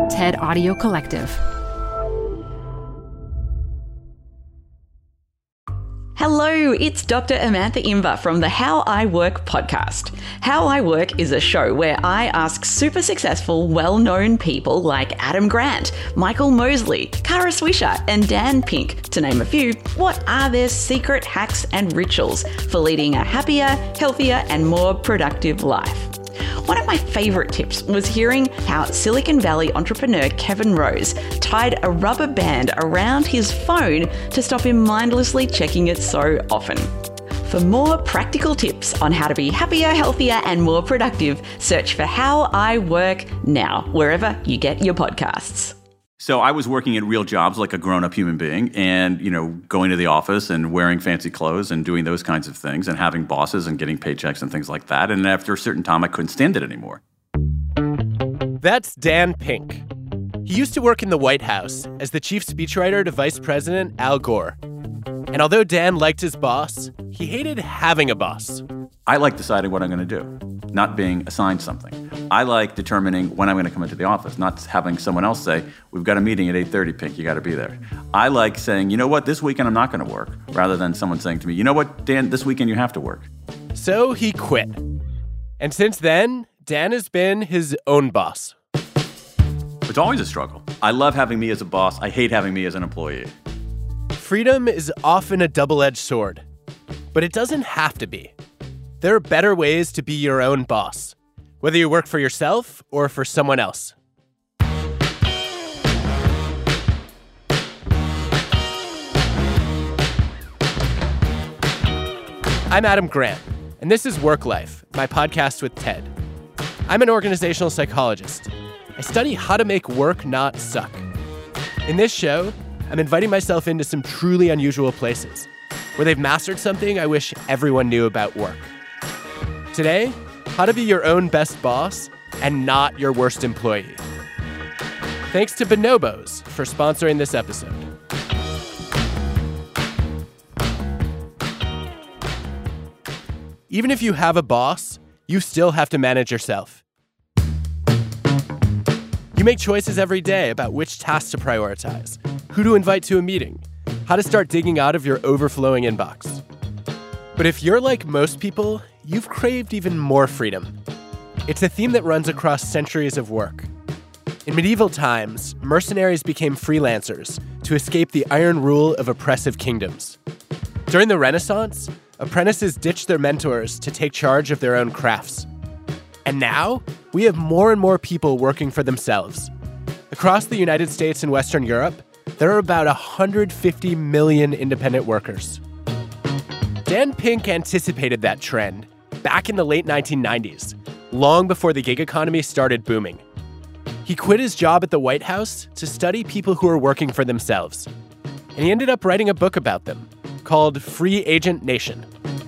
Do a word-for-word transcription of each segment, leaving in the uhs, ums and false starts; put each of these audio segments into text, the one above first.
TED Audio Collective. Hello, it's Doctor Amantha Imber from the How I Work podcast. How I Work is a show where I ask super successful, well-known people like Adam Grant, Michael Mosley, Kara Swisher, and Dan Pink, to name a few, what are their secret hacks and rituals for leading a happier, healthier, and more productive life. One of my favourite tips was hearing how Silicon Valley entrepreneur Kevin Rose tied a rubber band around his phone to stop him mindlessly checking it so often. For more practical tips on how to be happier, healthier, and more productive, search for How I Work now, wherever you get your podcasts. So I was working at real jobs like a grown-up human being and, you know, going to the office and wearing fancy clothes and doing those kinds of things and having bosses and getting paychecks and things like that. And after a certain time, I couldn't stand it anymore. That's Dan Pink. He used to work in the White House as the chief speechwriter to Vice President Al Gore. And although Dan liked his boss, he hated having a boss. I like deciding what I'm going to do, not being assigned something. I like determining when I'm going to come into the office, not having someone else say, we've got a meeting at eight thirty, Pink, you got to be there. I like saying, you know what, this weekend I'm not going to work, rather than someone saying to me, you know what, Dan, this weekend you have to work. So he quit. And since then, Dan has been his own boss. It's always a struggle. I love having me as a boss. I hate having me as an employee. Freedom is often a double-edged sword, but it doesn't have to be. There are better ways to be your own boss, whether you work for yourself or for someone else. I'm Adam Grant, and this is Work Life, my podcast with TED. I'm an organizational psychologist. I study how to make work not suck. In this show, I'm inviting myself into some truly unusual places where they've mastered something I wish everyone knew about work. Today, how to be your own best boss and not your worst employee. Thanks to Bonobos for sponsoring this episode. Even if you have a boss, you still have to manage yourself. You make choices every day about which tasks to prioritize, who to invite to a meeting, how to start digging out of your overflowing inbox. But if you're like most people, you've craved even more freedom. It's a theme that runs across centuries of work. In medieval times, mercenaries became freelancers to escape the iron rule of oppressive kingdoms. During the Renaissance, apprentices ditched their mentors to take charge of their own crafts. And now, we have more and more people working for themselves. Across the United States and Western Europe, there are about one hundred fifty million independent workers. Dan Pink anticipated that trend back in the late nineteen nineties, long before the gig economy started booming. He quit his job at the White House to study people who are working for themselves. And he ended up writing a book about them called Free Agent Nation.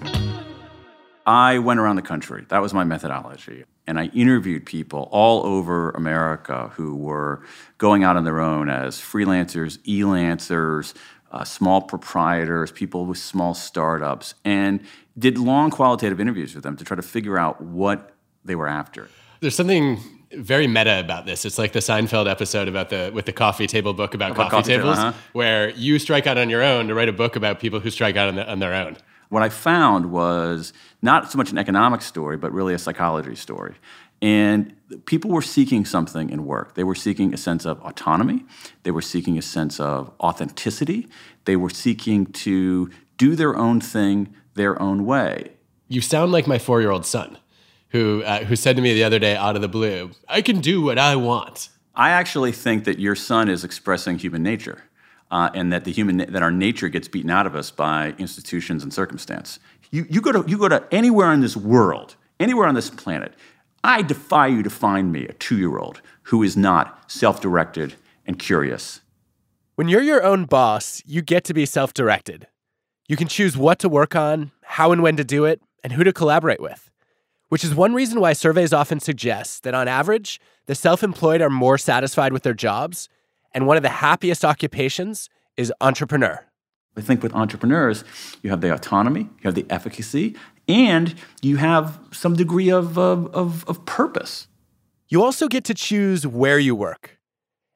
I went around the country. That was my methodology. And I interviewed people all over America who were going out on their own as freelancers, e-lancers, uh, small proprietors, people with small startups, and did long qualitative interviews with them to try to figure out what they were after. There's something very meta about this. It's like the Seinfeld episode about the with the coffee table book about, about coffee, coffee tables, table, uh-huh. where you strike out on your own to write a book about people who strike out on, the, on their own. What I found was not so much an economic story, but really a psychology story. And people were seeking something in work. They were seeking a sense of autonomy. They were seeking a sense of authenticity. They were seeking to do their own thing their own way. You sound like my four-year-old son, who uh, who said to me the other day out of the blue, I can do what I want. I actually think that your son is expressing human nature. Uh, and that the human that our nature gets beaten out of us by institutions and circumstance. You you go to you go to anywhere in this world, anywhere on this planet. I defy you to find me a two-year-old who is not self-directed and curious. When you're your own boss, you get to be self-directed. You can choose what to work on, how and when to do it, and who to collaborate with. Which is one reason why surveys often suggest that on average, the self-employed are more satisfied with their jobs. And one of the happiest occupations is entrepreneur. I think with entrepreneurs, you have the autonomy, you have the efficacy, and you have some degree of, of, of, of purpose. You also get to choose where you work.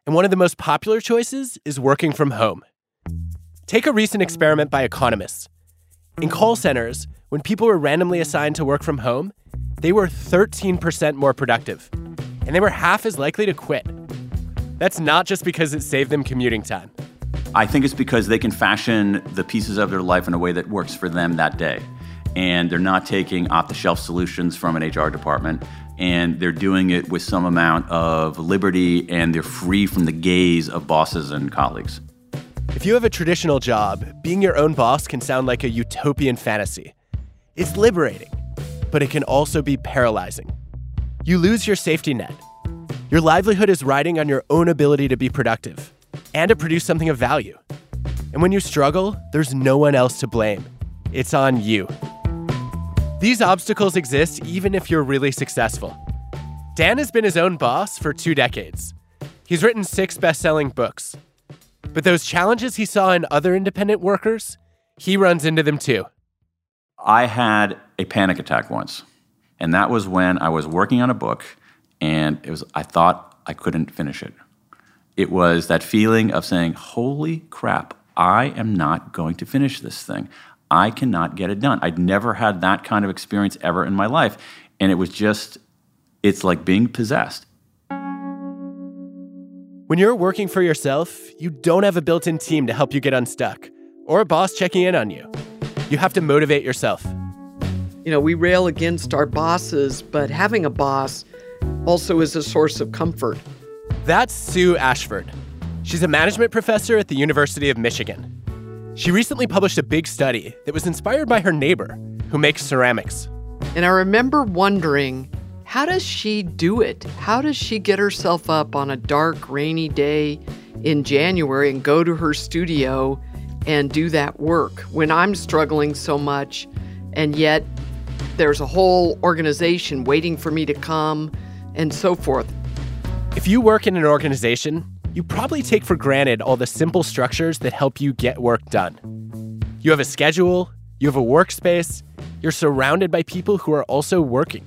And one of the most popular choices is working from home. Take a recent experiment by economists. In call centers, when people were randomly assigned to work from home, they were thirteen percent more productive, and they were half as likely to quit. That's not just because it saved them commuting time. I think it's because they can fashion the pieces of their life in a way that works for them that day. And they're not taking off-the-shelf solutions from an H R department, and they're doing it with some amount of liberty, and they're free from the gaze of bosses and colleagues. If you have a traditional job, being your own boss can sound like a utopian fantasy. It's liberating, but it can also be paralyzing. You lose your safety net. Your livelihood is riding on your own ability to be productive and to produce something of value. And when you struggle, there's no one else to blame. It's on you. These obstacles exist even if you're really successful. Dan has been his own boss for two decades. He's written six best-selling books. But those challenges he saw in other independent workers, he runs into them too. I had a panic attack once, and that was when I was working on a book, and it was I thought I couldn't finish it. It was that feeling of saying, holy crap, I am not going to finish this thing. I cannot get it done. I'd never had that kind of experience ever in my life, and it was just, it's like being possessed. When you're working for yourself, you don't have a built-in team to help you get unstuck, or a boss checking in on you. You have to motivate yourself. You know, we rail against our bosses, but having a boss also is a source of comfort. That's Sue Ashford. She's a management professor at the University of Michigan. She recently published a big study that was inspired by her neighbor, who makes ceramics. And I remember wondering, how does she do it? How does she get herself up on a dark, rainy day in January and go to her studio and do that work when I'm struggling so much, and yet there's a whole organization waiting for me to come and so forth? If you work in an organization, you probably take for granted all the simple structures that help you get work done. You have a schedule, you have a workspace, you're surrounded by people who are also working.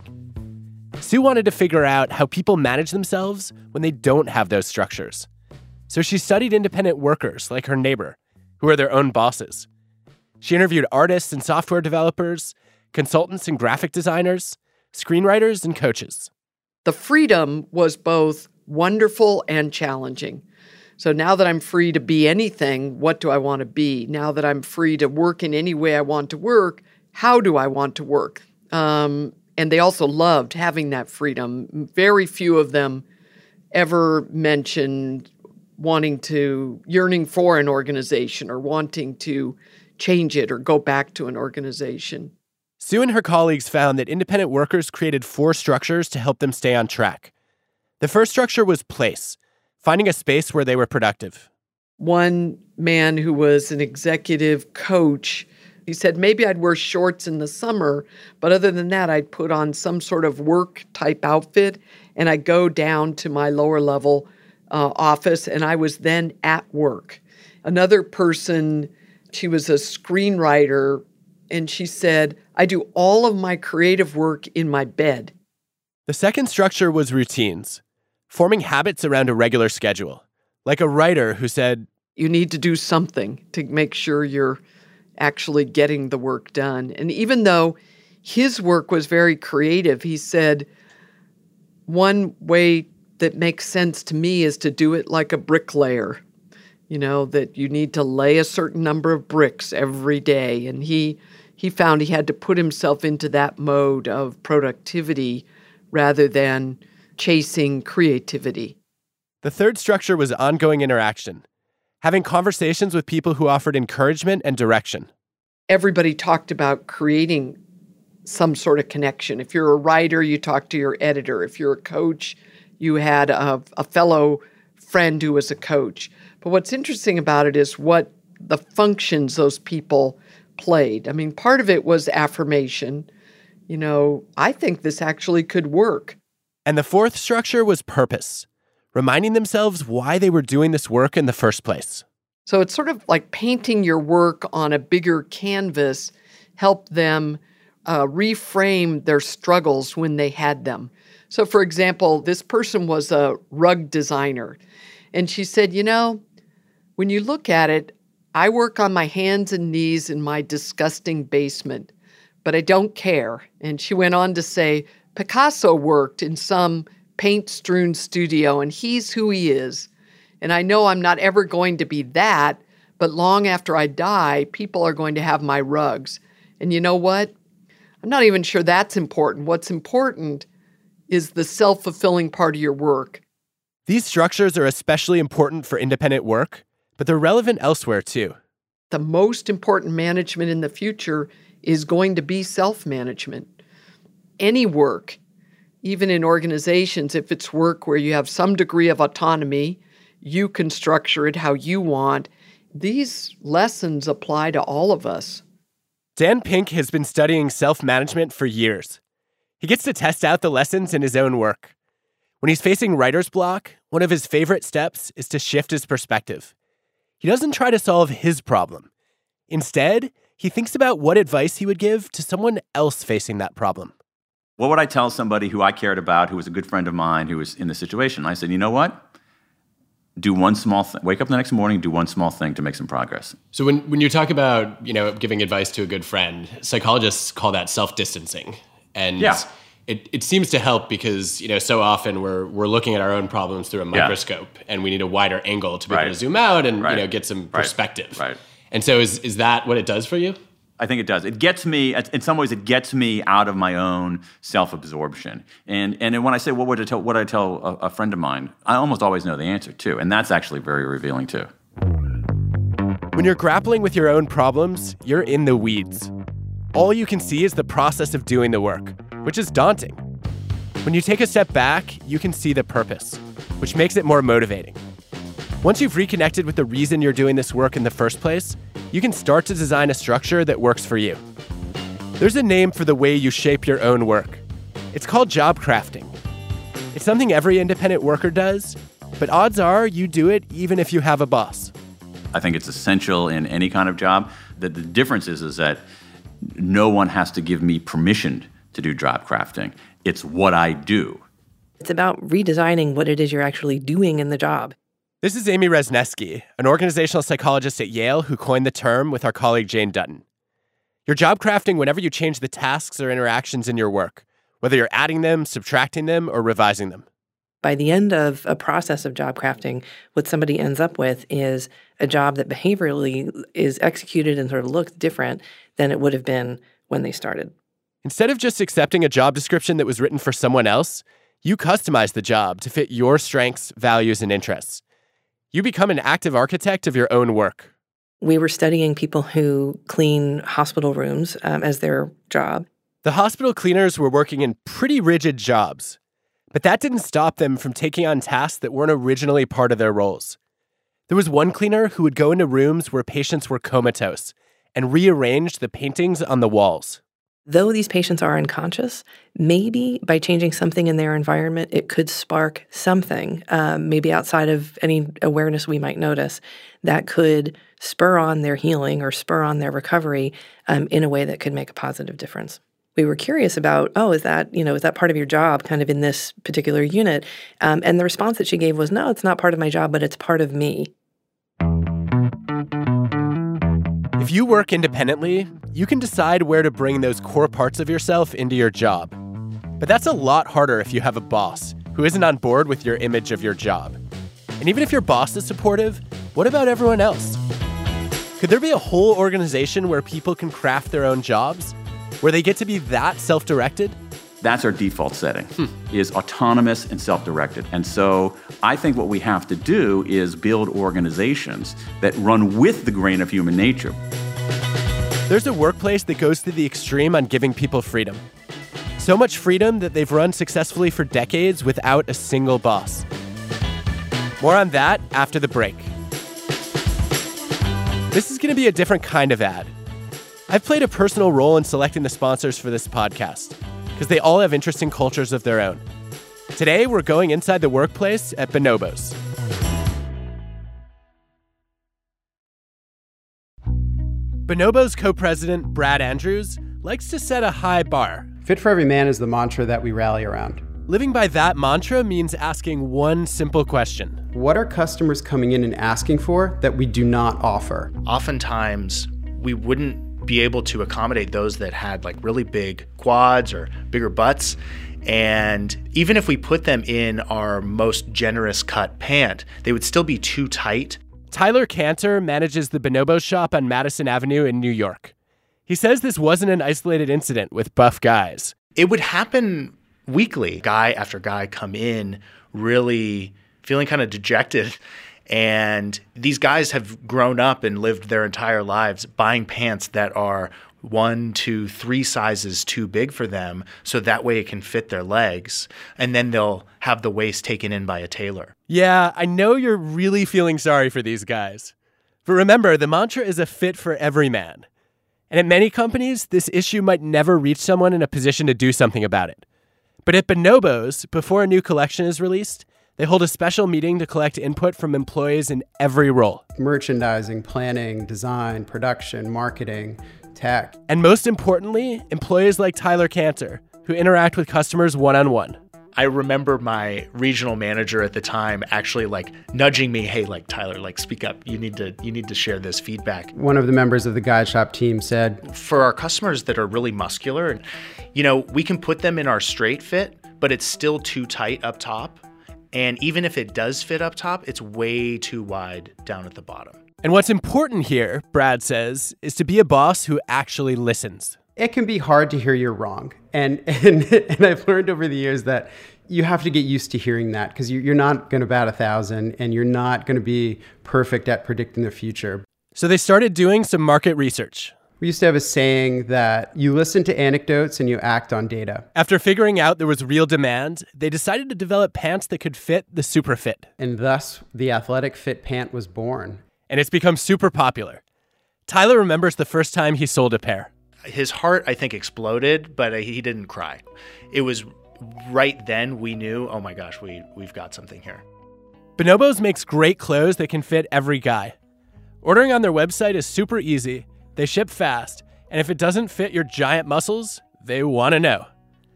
Sue wanted to figure out how people manage themselves when they don't have those structures. So she studied independent workers like her neighbor, who are their own bosses. She interviewed artists and software developers, consultants and graphic designers, screenwriters and coaches. The freedom was both wonderful and challenging. So now that I'm free to be anything, what do I want to be? Now that I'm free to work in any way I want to work, how do I want to work? Um, and they also loved having that freedom. Very few of them ever mentioned wanting to, yearning for an organization or wanting to change it or go back to an organization. Sue and her colleagues found that independent workers created four structures to help them stay on track. The first structure was place, finding a space where they were productive. One man who was an executive coach, he said, maybe I'd wear shorts in the summer, but other than that, I'd put on some sort of work-type outfit, and I'd go down to my lower-level uh, office, and I was then at work. Another person, she was a screenwriter, and she said, I do all of my creative work in my bed. The second structure was routines, forming habits around a regular schedule, like a writer who said, you need to do something to make sure you're actually getting the work done. And even though his work was very creative, he said, one way that makes sense to me is to do it like a bricklayer, you know, that you need to lay a certain number of bricks every day. And he he found he had to put himself into that mode of productivity rather than chasing creativity. The third structure was ongoing interaction, having conversations with people who offered encouragement and direction. Everybody talked about creating some sort of connection. If you're a writer, you talk to your editor. If you're a coach, you had a, a fellow friend who was a coach. But what's interesting about it is what the functions those people played. I mean, part of it was affirmation. You know, I think this actually could work. And the fourth structure was purpose, reminding themselves why they were doing this work in the first place. So it's sort of like painting your work on a bigger canvas, help them uh, reframe their struggles when they had them. So, for example, this person was a rug designer, And she said, you know, when you look at it, I work on my hands and knees in my disgusting basement, but I don't care. And she went on to say, Picasso worked in some paint-strewn studio, and he's who he is. And I know I'm not ever going to be that, but long after I die, people are going to have my rugs. And you know what? I'm not even sure that's important. What's important is the self-fulfilling part of your work. These structures are especially important for independent work, but they're relevant elsewhere too. The most important management in the future is going to be self-management. Any work, even in organizations, if it's work where you have some degree of autonomy, you can structure it how you want. These lessons apply to all of us. Dan Pink has been studying self-management for years. He gets to test out the lessons in his own work. When he's facing writer's block, one of his favorite steps is to shift his perspective. He doesn't try to solve his problem. Instead, he thinks about what advice he would give to someone else facing that problem. What would I tell somebody who I cared about, who was a good friend of mine, who was in the situation? I said, you know what? Do one small thing. Wake up the next morning, do one small thing to make some progress. So when, when you talk about, you know, giving advice to a good friend, psychologists call that self-distancing. And yeah. it, it seems to help because, you know, so often we're we're looking at our own problems through a microscope yeah. and we need a wider angle to be right. able to zoom out and, right. you know, get some perspective. Right. right. And so is is that what it does for you? I think it does. It gets me, in some ways, it gets me out of my own self-absorption. And and when I say, what would I tell, what would I tell a, a friend of mine, I almost always know the answer, too. And that's actually very revealing, too. When you're grappling with your own problems, you're in the weeds. All you can see is the process of doing the work, which is daunting. When you take a step back, you can see the purpose, which makes it more motivating. Once you've reconnected with the reason you're doing this work in the first place, you can start to design a structure that works for you. There's a name for the way you shape your own work. It's called job crafting. It's something every independent worker does, but odds are you do it even if you have a boss. I think it's essential in any kind of job. The, the difference is, is that no one has to give me permission to do job crafting. It's what I do. It's about redesigning what it is you're actually doing in the job. This is Amy Wrzesneski, an organizational psychologist at Yale who coined the term with our colleague Jane Dutton. You're job crafting whenever you change the tasks or interactions in your work, whether you're adding them, subtracting them, or revising them. By the end of a process of job crafting, what somebody ends up with is a job that behaviorally is executed and sort of looks different than it would have been when they started. Instead of just accepting a job description that was written for someone else, you customize the job to fit your strengths, values, and interests. You become an active architect of your own work. We were studying people who clean hospital rooms um, as their job. The hospital cleaners were working in pretty rigid jobs, but that didn't stop them from taking on tasks that weren't originally part of their roles. There was one cleaner who would go into rooms where patients were comatose and rearrange the paintings on the walls. Though these patients are unconscious, maybe by changing something in their environment, it could spark something, um, maybe outside of any awareness we might notice, that could spur on their healing or spur on their recovery um, in a way that could make a positive difference. We were curious about, oh, is that, you know, is that part of your job kind of in this particular unit? Um, and the response that she gave was, no, it's not part of my job, but it's part of me. If you work independently, you can decide where to bring those core parts of yourself into your job. But that's a lot harder if you have a boss who isn't on board with your image of your job. And even if your boss is supportive, what about everyone else? Could there be a whole organization where people can craft their own jobs? Where they get to be that self-directed? That's our default setting, hmm. is autonomous and self-directed. And so I think what we have to do is build organizations that run with the grain of human nature. There's a workplace that goes to the extreme on giving people freedom. So much freedom that they've run successfully for decades without a single boss. More on that after the break. This is going to be a different kind of ad. I've played a personal role in selecting the sponsors for this podcast, because they all have interesting cultures of their own. Today, we're going inside the workplace at Bonobos. Bonobos co-president Brad Andrews likes to set a high bar. Fit for every man is the mantra that we rally around. Living by that mantra means asking one simple question. what are customers coming in and asking for that we do not offer? Oftentimes, we wouldn't be able to accommodate those that had like really big quads or bigger butts. And even if we put them in our most generous cut pant, they would still be too tight. Tyler Cantor manages the Bonobos shop on Madison Avenue in New York. He says this wasn't an isolated incident with buff guys. It would happen weekly. Guy after guy come in really feeling kind of dejected. And these guys have grown up and lived their entire lives buying pants that are one, two, three sizes too big for them, so that way it can fit their legs. And then they'll have the waist taken in by a tailor. Yeah, I know you're really feeling sorry for these guys. But remember, the mantra is a fit for every man. And at many companies, this issue might never reach someone in a position to do something about it. But at Bonobos, before a new collection is released, they hold a special meeting to collect input from employees in every role. Merchandising, planning, design, production, marketing, tech. And most importantly, employees like Tyler Cantor, who interact with customers one-on-one. I remember my regional manager at the time actually like nudging me, hey, like Tyler, like speak up. You need to you need to share this feedback. One of the members of the Guide Shop team said, for our customers that are really muscular, you know, we can put them in our straight fit, but it's still too tight up top. And even if it does fit up top, it's way too wide down at the bottom. And what's important here, Brad says, is to be a boss who actually listens. It can be hard to hear you're wrong. And and, and I've learned over the years that you have to get used to hearing that because you're not going to bat a thousand and you're not going to be perfect at predicting the future. So they started doing some market research. We used to have a saying that you listen to anecdotes and you act on data. After figuring out there was real demand, they decided to develop pants that could fit the super fit. And thus, the Athletic Fit pant was born. And it's become super popular. Tyler remembers the first time he sold a pair. His heart, I think, exploded, but he didn't cry. It was right then we knew, oh my gosh, we, we've got something here. Bonobos makes great clothes that can fit every guy. Ordering on their website is super easy. They ship fast, and if it doesn't fit your giant muscles, they want to know.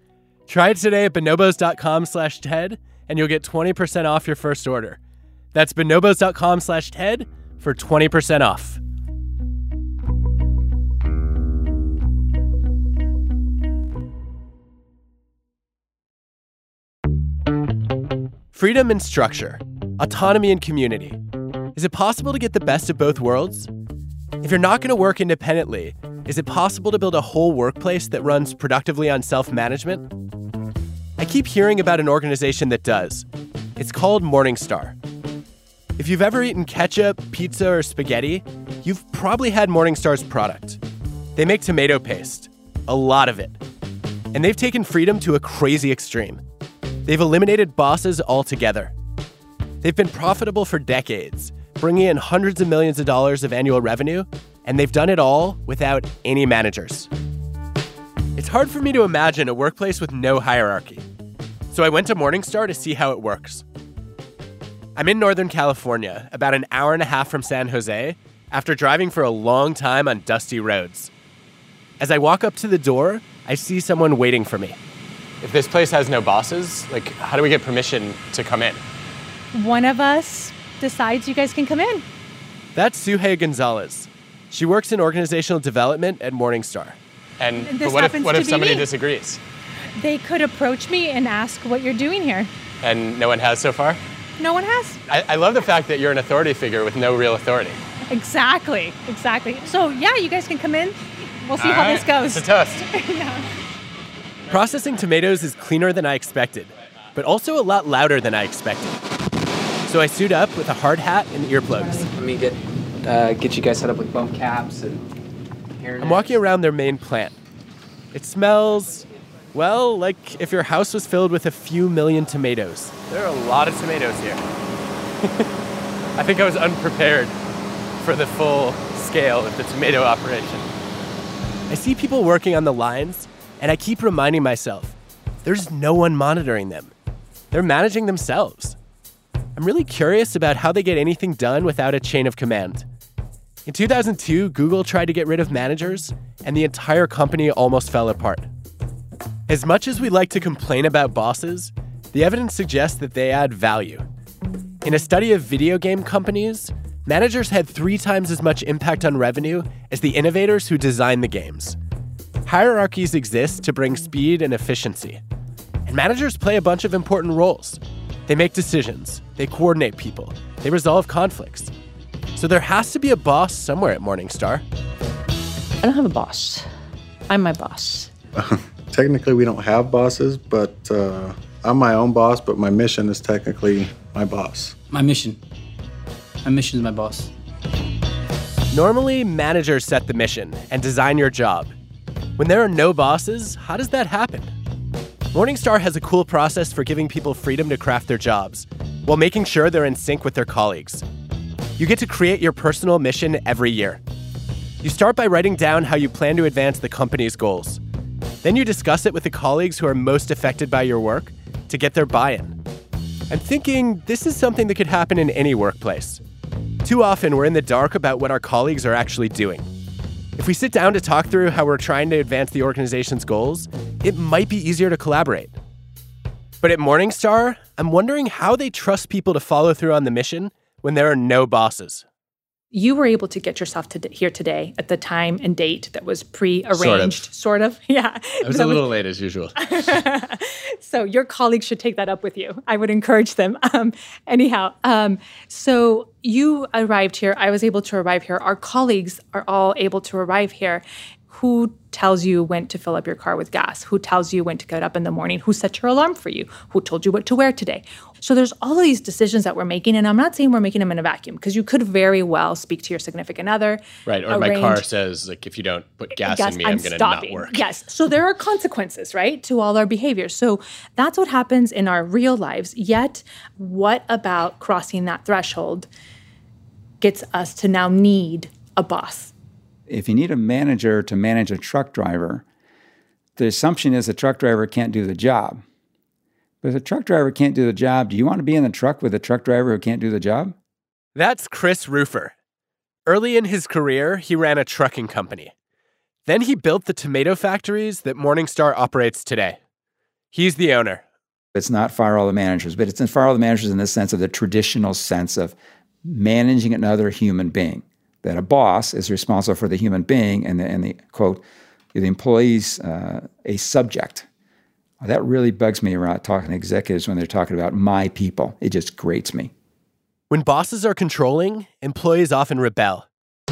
Try it today at bonobos.com slash TED, and you'll get twenty percent off your first order. That's bonobos.com slash TED for twenty percent off. Freedom and structure, autonomy and community. Is it possible to get the best of both worlds? If you're not going to work independently, is it possible to build a whole workplace that runs productively on self-management? I keep hearing about an organization that does. It's called Morningstar. If you've ever eaten ketchup, pizza, or spaghetti, you've probably had Morningstar's product. They make tomato paste, a lot of it. And they've taken freedom to a crazy extreme. They've eliminated bosses altogether. They've been profitable for decades, bringing in hundreds of millions of dollars of annual revenue, and they've done it all without any managers. It's hard for me to imagine a workplace with no hierarchy. So I went to Morningstar to see how it works. I'm in Northern California, about an hour and a half from San Jose, after driving for a long time on dusty roads. As I walk up to the door, I see someone waiting for me. If this place has no bosses, like, how do we get permission to come in? One of us decides you guys can come in. That's Suhey Gonzalez. She works in organizational development at Morningstar. And, And but this what if happens what to if be somebody me. disagrees? They could approach me and ask what you're doing here. And no one has so far? No one has. I, I love the fact that you're an authority figure with no real authority. Exactly, exactly. So yeah, you guys can come in. We'll see All how right, this goes. it's a toast. Yeah. Processing tomatoes is cleaner than I expected, but also a lot louder than I expected. So I suit up with a hard hat and earplugs. Let me get uh, get you guys set up with bump caps and hairnets. I'm walking around their main plant. It smells, well, like if your house was filled with a few million tomatoes. There are a lot of tomatoes here. I think I was unprepared for the full scale of the tomato operation. I see people working on the lines, and I keep reminding myself, there's no one monitoring them. They're managing themselves. I'm really curious about how they get anything done without a chain of command. In two thousand two, Google tried to get rid of managers, and the entire company almost fell apart. As much as we like to complain about bosses, the evidence suggests that they add value. In a study of video game companies, managers had three times as much impact on revenue as the innovators who designed the games. Hierarchies exist to bring speed and efficiency. And managers play a bunch of important roles. They make decisions, they coordinate people, they resolve conflicts. So there has to be a boss somewhere at Morningstar. I don't have a boss. I'm my boss. Technically, we don't have bosses, but uh, I'm my own boss, but my mission is technically my boss. My mission. My mission is my boss. Normally, managers set the mission and design your job. When there are no bosses, how does that happen? Morningstar has a cool process for giving people freedom to craft their jobs while making sure they're in sync with their colleagues. You get to create your personal mission every year. You start by writing down how you plan to advance the company's goals. Then you discuss it with the colleagues who are most affected by your work to get their buy-in. I'm thinking this is something that could happen in any workplace. Too often, we're in the dark about what our colleagues are actually doing. If we sit down to talk through how we're trying to advance the organization's goals, it might be easier to collaborate. But at Morningstar, I'm wondering how they trust people to follow through on the mission when there are no bosses. You were able to get yourself to here today at the time and date that was pre-arranged, sort of. Sort of. Yeah. I was a little late as usual. So your colleagues should take that up with you. I would encourage them. Um, anyhow, um, so you arrived here. I was able to arrive here. Our colleagues are all able to arrive here. Who tells you when to fill up your car with gas? Who tells you when to get up in the morning? Who set your alarm for you? Who told you what to wear today? So there's all of these decisions that we're making, and I'm not saying we're making them in a vacuum, because you could very well speak to your significant other. Right, or arrange, my car says, like, if you don't put gas, gas in me, I'm, I'm going to not work. Yes, so there are consequences, right, to all our behaviors. So that's what happens in our real lives. Yet, what about crossing that threshold gets us to now need a boss? If you need a manager to manage a truck driver, the assumption is the truck driver can't do the job. But if the truck driver can't do the job, do you want to be in the truck with a truck driver who can't do the job? That's Chris Rufer. Early in his career, he ran a trucking company. Then he built the tomato factories that Morningstar operates today. He's the owner. It's not fire all the managers, but it's in fire all the managers in the sense of the traditional sense of managing another human being. That a boss is responsible for the human being and the, and the quote, the employee's uh, a subject. Well, that really bugs me around talking to executives when they're talking about my people. It just grates me. When bosses are controlling, employees often rebel.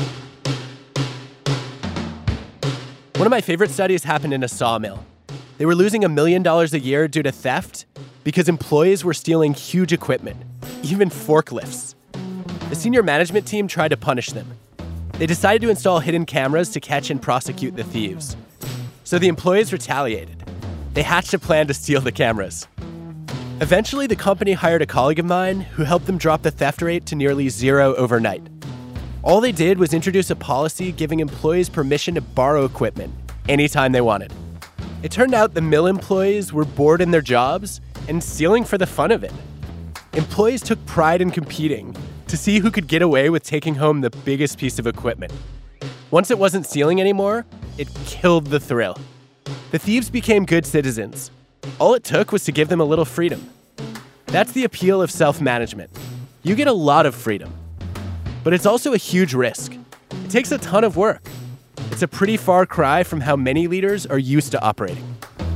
One of my favorite studies happened in a sawmill. They were losing a million dollars a year due to theft because employees were stealing huge equipment, even forklifts. The senior management team tried to punish them. They decided to install hidden cameras to catch and prosecute the thieves. So the employees retaliated. They hatched a plan to steal the cameras. Eventually, the company hired a colleague of mine who helped them drop the theft rate to nearly zero overnight. All they did was introduce a policy giving employees permission to borrow equipment anytime they wanted. It turned out the mill employees were bored in their jobs and stealing for the fun of it. Employees took pride in competing to see who could get away with taking home the biggest piece of equipment. Once it wasn't stealing anymore, it killed the thrill. The thieves became good citizens. All it took was to give them a little freedom. That's the appeal of self-management. You get a lot of freedom. But it's also a huge risk. It takes a ton of work. It's a pretty far cry from how many leaders are used to operating.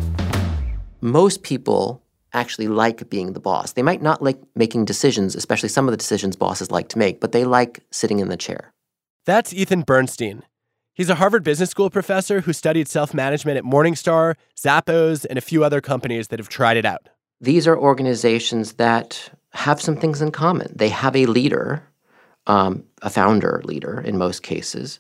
Most people actually like being the boss. They might not like making decisions, especially some of the decisions bosses like to make, but they like sitting in the chair. That's Ethan Bernstein. He's a Harvard Business School professor who studied self-management at Morningstar, Zappos, and a few other companies that have tried it out. These are organizations that have some things in common. They have a leader, um, a founder leader in most cases,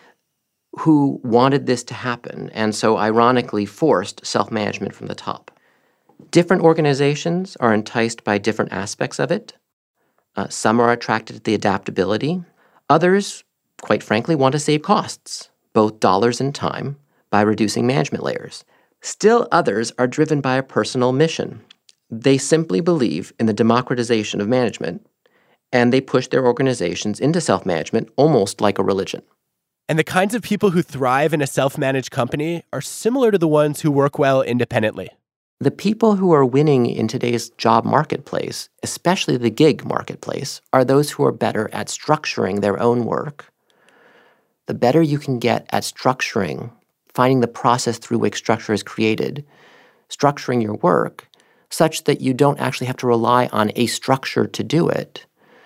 who wanted this to happen, and so ironically forced self-management from the top. Different organizations are enticed by different aspects of it. Uh, some are attracted to the adaptability. Others, quite frankly, want to save costs, both dollars and time, by reducing management layers. Still others are driven by a personal mission. They simply believe in the democratization of management, and they push their organizations into self-management almost like a religion. And the kinds of people who thrive in a self-managed company are similar to the ones who work well independently. The people who are winning in today's job marketplace, especially the gig marketplace, are those who are better at structuring their own work. The better you can get at structuring, finding the process through which structure is created, structuring your work such that you don't actually have to rely on a structure to do it,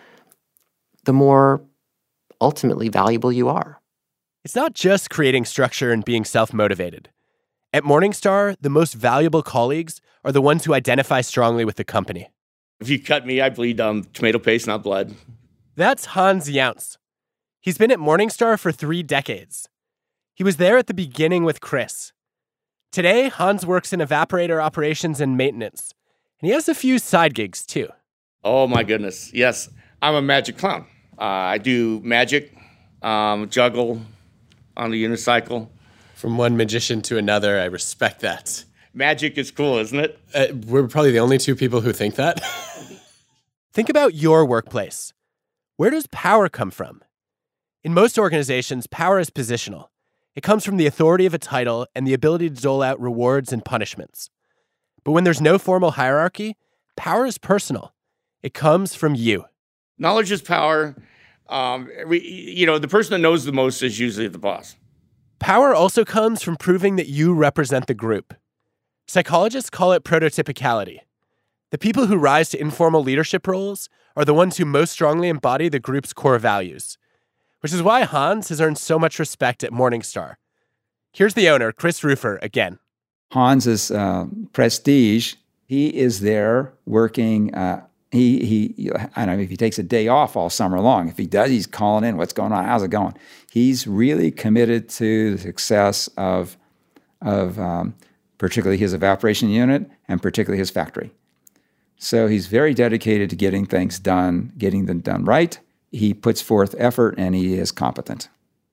the more ultimately valuable you are. It's not just creating structure and being self-motivated. At Morningstar, the most valuable colleagues are the ones who identify strongly with the company. If you cut me, I bleed um, tomato paste, not blood. That's Hans Younts. He's been at Morningstar for three decades. He was there at the beginning with Chris. Today, Hans works in evaporator operations and maintenance, and he has a few side gigs, too. Oh, my goodness. Yes, I'm a magic clown. Uh, I do magic, um, juggle on the unicycle. From one magician to another, I respect that. Magic is cool, isn't it? Uh, we're probably the only two people who think that. Think about your workplace. Where does power come from? In most organizations, power is positional. It comes from the authority of a title and the ability to dole out rewards and punishments. But when there's no formal hierarchy, power is personal. It comes from you. Knowledge is power. Um, we, you know, the person that knows the most is usually the boss. Power also comes from proving that you represent the group. Psychologists call it prototypicality. The people who rise to informal leadership roles are the ones who most strongly embody the group's core values, which is why Hans has earned so much respect at Morningstar. Here's the owner, Chris Rufer, again. Hans's uh, prestige, he is there working. Uh, he, he, I don't know if he takes a day off all summer long. If he does, he's calling in, what's going on, how's it going? He's really committed to the success of, of um, particularly his evaporation unit and particularly his factory. So he's very dedicated to getting things done, getting them done right. He puts forth effort and he is competent.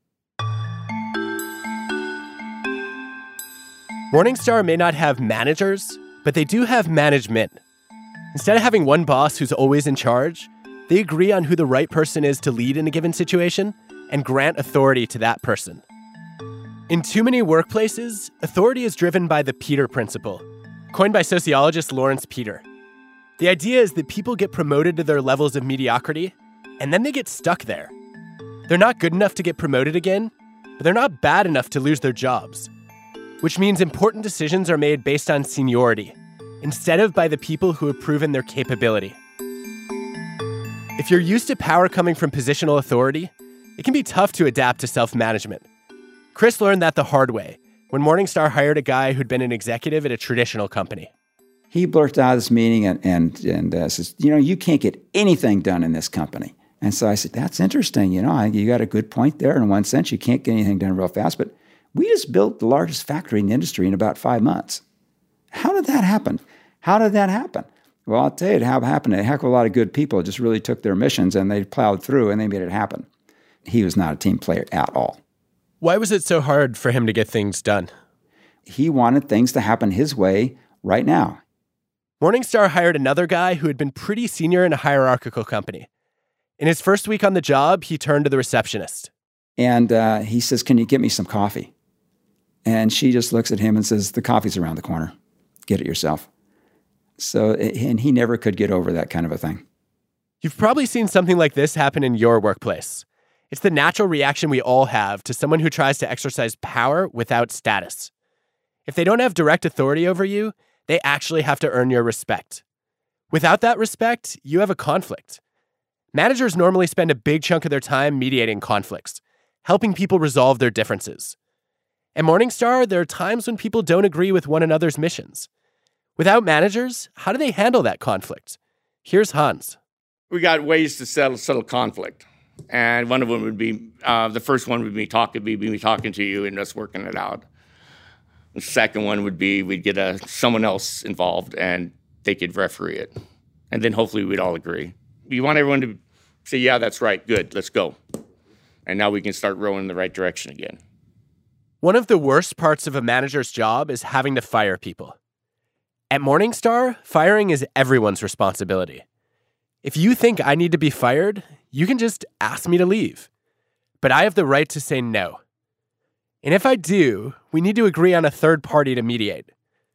Morningstar may not have managers, but they do have management. Instead of having one boss who's always in charge, they agree on who the right person is to lead in a given situation and grant authority to that person. In too many workplaces, authority is driven by the Peter Principle, coined by sociologist Lawrence Peter. The idea is that people get promoted to their levels of mediocrity, and then they get stuck there. They're not good enough to get promoted again, but they're not bad enough to lose their jobs, which means important decisions are made based on seniority, instead of by the people who have proven their capability. If you're used to power coming from positional authority, it can be tough to adapt to self-management. Chris learned that the hard way when Morningstar hired a guy who'd been an executive at a traditional company. He blurted out of this meeting and, and, and uh, says, you know, you can't get anything done in this company. And so I said, that's interesting. You know, I, you got a good point there. In one sense, you can't get anything done real fast, but we just built the largest factory in the industry in about five months. How did that happen? How did that happen? Well, I'll tell you how it happened. A heck of a lot of good people just really took their missions and they plowed through and they made it happen. He was not a team player at all. Why was it so hard for him to get things done? He wanted things to happen his way right now. Morningstar hired another guy who had been pretty senior in a hierarchical company. In his first week on the job, he turned to the receptionist. And uh, he says, can you get me some coffee? And she just looks at him and says, the coffee's around the corner. Get it yourself. So, and he never could get over that kind of a thing. You've probably seen something like this happen in your workplace. It's the natural reaction we all have to someone who tries to exercise power without status. If they don't have direct authority over you, they actually have to earn your respect. Without that respect, you have a conflict. Managers normally spend a big chunk of their time mediating conflicts, helping people resolve their differences. At Morningstar, there are times when people don't agree with one another's missions. Without managers, how do they handle that conflict? Here's Hans. We got ways to settle settle conflict. And one of them would be, uh, the first one would be talking, be me talking to you and us working it out. The second one would be we'd get a, someone else involved and they could referee it. And then hopefully we'd all agree. You want everyone to say, yeah, that's right, good, let's go. And now we can start rowing in the right direction again. One of the worst parts of a manager's job is having to fire people. At Morningstar, firing is everyone's responsibility. If you think I need to be fired, you can just ask me to leave. But I have the right to say no. And if I do, we need to agree on a third party to mediate.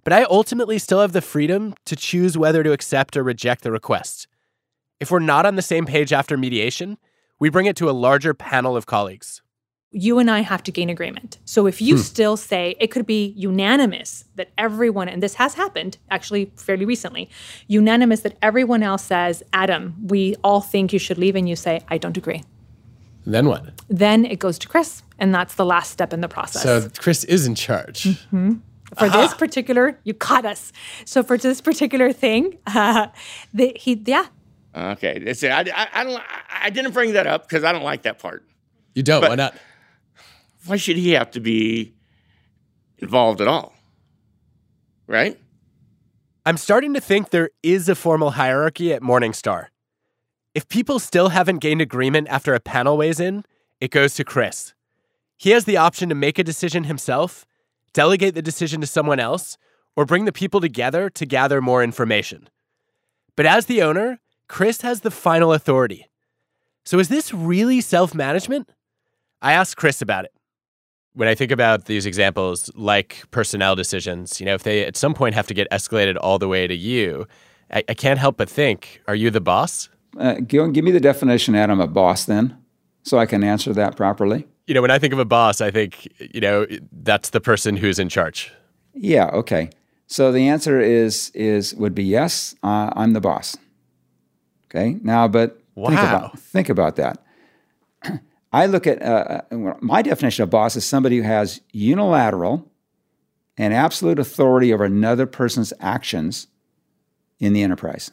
But I ultimately still have the freedom to choose whether to accept or reject the request. If we're not on the same page after mediation, we bring it to a larger panel of colleagues. You and I have to gain agreement. So if you hmm. still say, it could be unanimous that everyone, and this has happened actually fairly recently, unanimous that everyone else says, Adam, we all think you should leave, and you say, I don't agree. Then what? Then it goes to Chris, and that's the last step in the process. So Chris is in charge. Mm-hmm. For Aha. this particular, you caught us. So for this particular thing, uh, the, he, yeah. Okay, that's it. I, I, I don't. I didn't bring that up because I don't like that part. You don't? But why not? Why should he have to be involved at all? Right? I'm starting to think there is a formal hierarchy at Morningstar. If people still haven't gained agreement after a panel weighs in, it goes to Chris. He has the option to make a decision himself, delegate the decision to someone else, or bring the people together to gather more information. But as the owner, Chris has the final authority. So is this really self-management? I asked Chris about it. When I think about these examples, like personnel decisions, you know, if they at some point have to get escalated all the way to you, I, I can't help but think, are you the boss? Uh, give, give me the definition, Adam, of boss then, so I can answer that properly. You know, when I think of a boss, I think, you know, that's the person who's in charge. Yeah, okay. So the answer is is would be yes, uh, I'm the boss. Okay, now, but wow. think about think about that. I look at, uh, my definition of boss is somebody who has unilateral and absolute authority over another person's actions in the enterprise.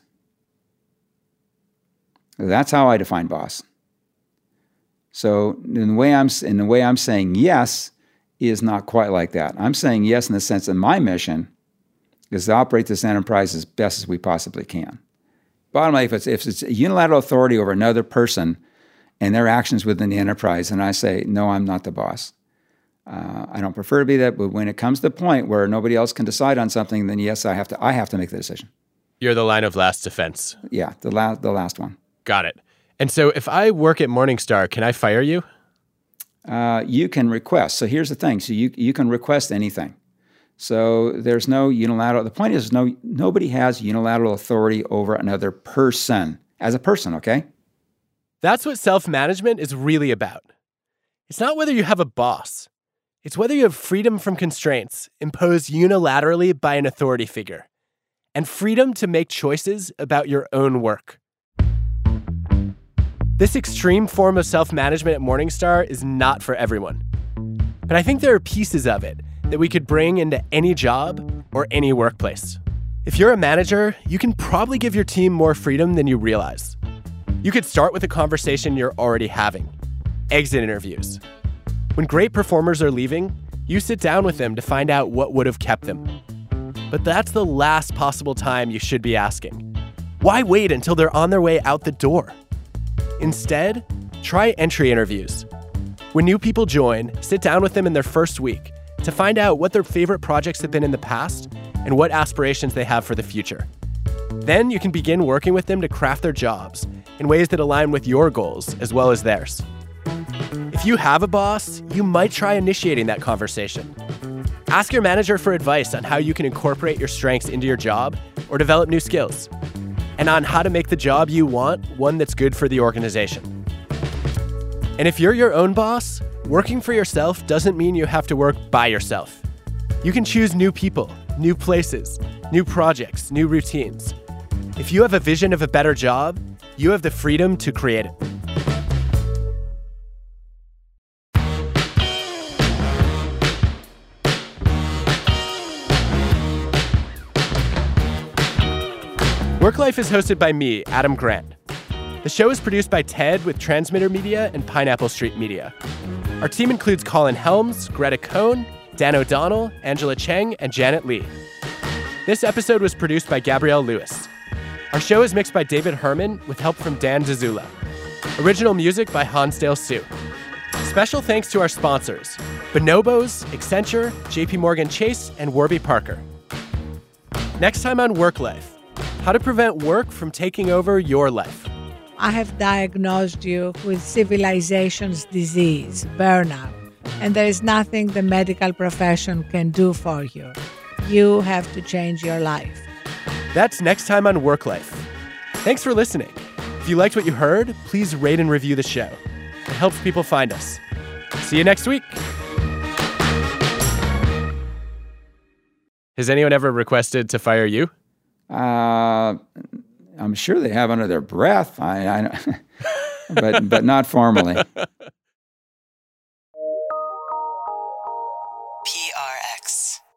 That's how I define boss. So in the way I'm in the way I'm saying yes is not quite like that. I'm saying yes in the sense that my mission is to operate this enterprise as best as we possibly can. Bottom line, if it's if it's unilateral authority over another person and their actions within the enterprise, and I say, no, I'm not the boss. Uh, I don't prefer to be that, but when it comes to the point where nobody else can decide on something, then yes, I have to I have to make the decision. You're the line of last defense. Yeah, the last the last one. Got it. And so if I work at Morningstar, can I fire you? Uh, you can request. So here's the thing. So you you can request anything. So there's no unilateral. The point is, no nobody has unilateral authority over another person as a person, okay? That's what self-management is really about. It's not whether you have a boss. It's whether you have freedom from constraints imposed unilaterally by an authority figure, and freedom to make choices about your own work. This extreme form of self-management at Morningstar is not for everyone. But I think there are pieces of it that we could bring into any job or any workplace. If you're a manager, you can probably give your team more freedom than you realize. You could start with a conversation you're already having. Exit interviews. When great performers are leaving, you sit down with them to find out what would have kept them. But that's the last possible time you should be asking. Why wait until they're on their way out the door? Instead, try entry interviews. When new people join, sit down with them in their first week to find out what their favorite projects have been in the past and what aspirations they have for the future. Then you can begin working with them to craft their jobs in ways that align with your goals as well as theirs. If you have a boss, you might try initiating that conversation. Ask your manager for advice on how you can incorporate your strengths into your job or develop new skills, and on how to make the job you want one that's good for the organization. And if you're your own boss, working for yourself doesn't mean you have to work by yourself. You can choose new people, new places, new projects, new routines. If you have a vision of a better job, you have the freedom to create it. Work Life is hosted by me, Adam Grant. The show is produced by TED with Transmitter Media and Pineapple Street Media. Our team includes Colin Helms, Greta Cohn, Dan O'Donnell, Angela Cheng, and Janet Lee. This episode was produced by Gabrielle Lewis. Our show is mixed by David Herman with help from Dan Dzula. Original music by Hansdale Sue. Special thanks to our sponsors, Bonobos, Accenture, J P Morgan Chase, and Warby Parker. Next time on Work Life, how to prevent work from taking over your life. I have diagnosed you with civilization's disease, burnout, and there is nothing the medical profession can do for you. You have to change your life. That's next time on Work Life. Thanks for listening. If you liked what you heard, please rate and review the show. It helps people find us. See you next week. Has anyone ever requested to fire you? Uh, I'm sure they have under their breath. I, I but but not formally. P R X.